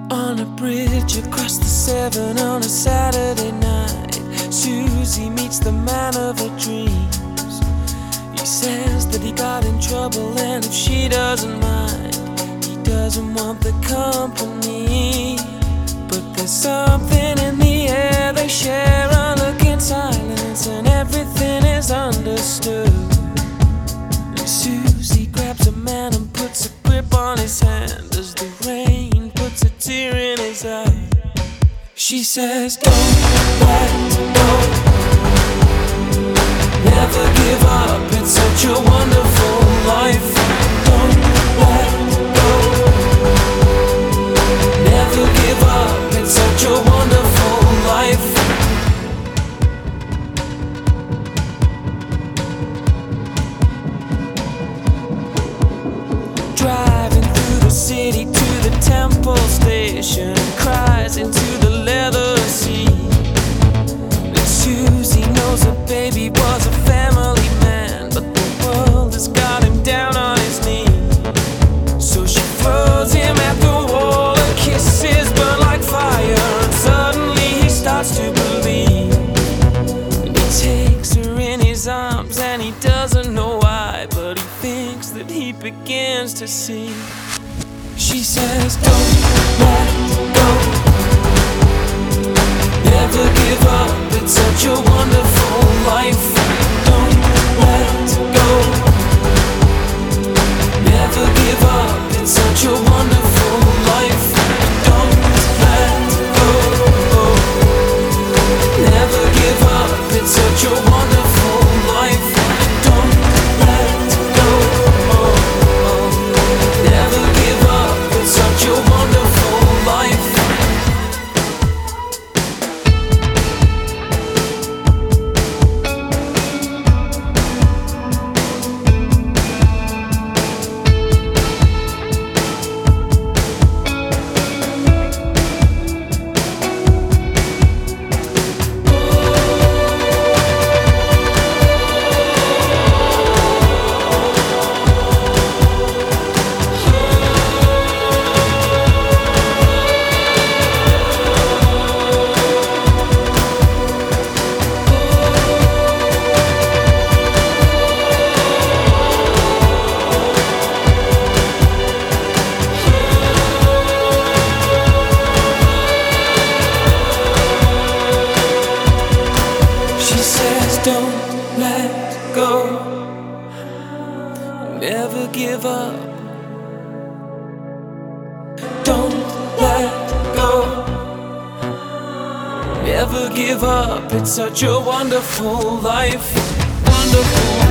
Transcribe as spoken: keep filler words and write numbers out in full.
On a bridge across the Severn on a Saturday night, Susie meets the man of her dreams. He says that he got in trouble and if she doesn't mind, he doesn't want the company. But there's something in the air, they share a look in silence and everything is understood. And Susie grabs a man and puts a grip on his hand as the rain puts a tear in his eye. She says, don't let go, never give up, it's such a wonderful life. Don't let go, never give up, it's such a wonderful life. Driving through the city to the Temple Station, cries into the leather seat. And Susie knows her baby was a family man, but the world has got him down on his knees. So she throws him at the wall, her kisses burn like fire, and suddenly he starts to believe. And he takes her in his arms and he doesn't know why, but he thinks that he begins to see. She says, don't let go, never give up, it's such a wonderful life. Don't let go, never give up, it's such a wonderful life. Don't let go, never give up, it's such a wonderful life. Don't let go, never give up, it's such a wonderful life. Don't let go, never give up. Don't let go, never give up. It's such a wonderful life, wonderful.